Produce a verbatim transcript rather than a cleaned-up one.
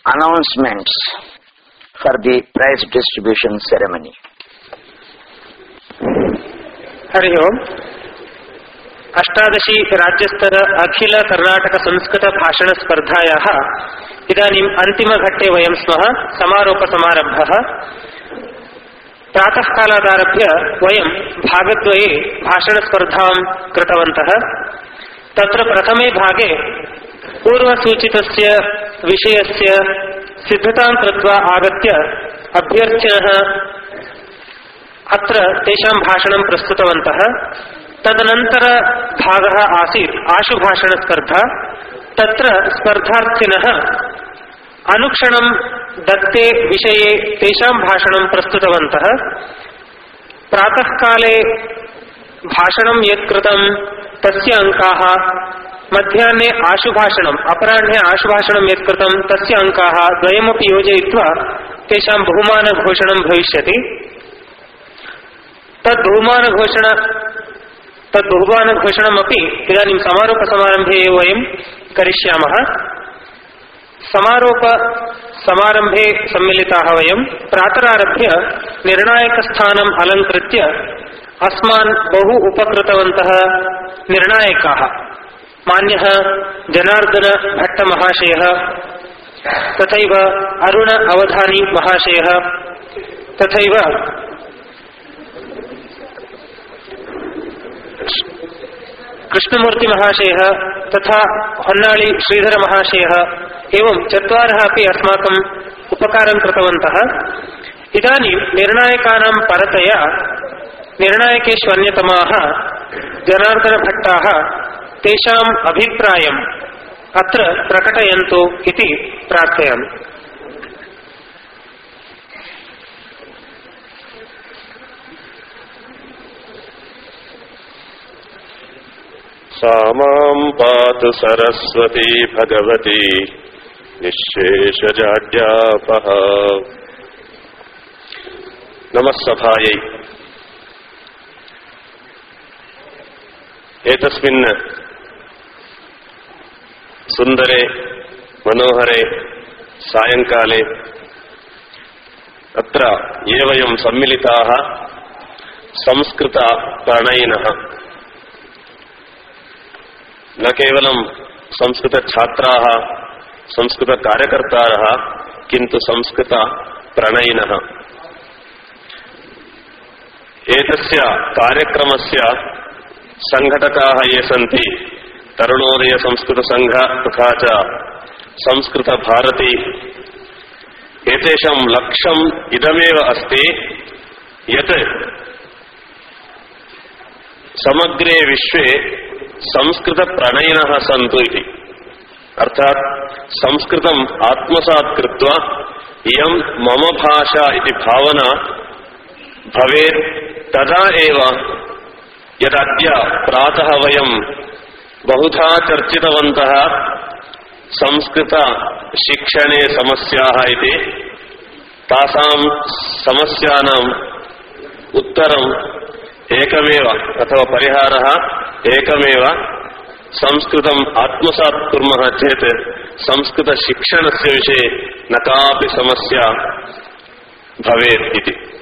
announcements for the prize distribution ceremony. Hari ओम. अष्टादशी राज्यस्तर अखिल कर्नाटक संस्कृत भाषण स्पर्धायाः इदानीम् अन्तिमघट्टे वयं स्मः. समारोपसमारब्धः. प्रातः कालादारभ्य वयं भागद्वये भाषणस्पर्धां कृतवन्तः. तत्र प्रथमे भागे पूर्वसूचितस्य विषयस्य सिद्धतां कृत्वा आगत्य अभ्यर्थिनः अत्र तेषां भाषणं प्रस्तुतवन्तः. तदनन्तर भागः आसीत् आशुभाषणस्पर्धा. तत्र स्पर्धार्थिनः अनुक्षणं दत्ते विषये तेषां भाषणं प्रस्तुतवन्तः. प्रातःकाले भाषणं यत् कृतं तस्य अङ्काः, मध्याह्ने आशुभाषणम् अपराह्ने आशुभाषणं यत् कृतं तस्य अङ्काः द्वयमपि योजयित्वा तेषां बहुमानघोषणं भविष्यति. तद्बहुमानघोषण तद्बहुमानघोषणमपि इदानीं समारोपसमारम्भे एव वयं करिष्यामः. समारोप समारम्भे सम्मिलिताः वयं प्रातरारभ्य निर्णायकस्थानम् अलङ्कृत्य अस्मान् बहु उपकृतवन्तः निर्णायकाः मान्यः जनार्दन भट्ट महाशयः, तथैव अरुण अवधानी महाशयः, तथैव कृष्णमूर्ति महाशयः, तथा होन्नाळी श्रीधर महाशयः, एवं चत्वारः अपि अस्माकम् उपकारं कृतवन्तः. इदानीं निर्णायकानां परतया निर्णायकेषु अन्यतमाः जनार्दन भट्टाः तेषाम् अभिप्रायम् अत्र प्रकटयन्तु इति प्रार्थयामि. सामां पातु सरस्वती भगवती निःशेषजाड्यापः. नमः सभायै. एतस्मिन् सुन्दरे मनोहरे सायंकाले अत्र ये वयं सम्मिलिताः संस्कृत प्रणयिनः, न केवलं संस्कृत छात्राः संस्कृत कार्यकर्तारः किन्तु संस्कृत प्रणयिनः. एतस्य कार्यक्रमस्य संघटकाः ये सन्ति तरुणोदय संस्कृत संघ तथा च संस्कृत भारती, एतेषां लक्ष्यम् इदमेव अस्ति यत् समग्रे विश्वे संस्कृत प्रणयिनः सन्तु इति. अर्थात् संस्कृतम् आत्मसात् कृत्वा इयं मम भाषा इति भावना भवेत्. तदा एव यदद्य प्रातः वयं बहुधा चर्चितवन्तः संस्कृत शिक्षणे समस्याः इति, तासां समस्यानाम् उत्तरम् एकमेव अथवा परिहारः एकमेव. संस्कृतम् आत्मसात् कुर्मः चेत् संस्कृत शिक्षणस्य विषये न कापि समस्या भवेत् इति.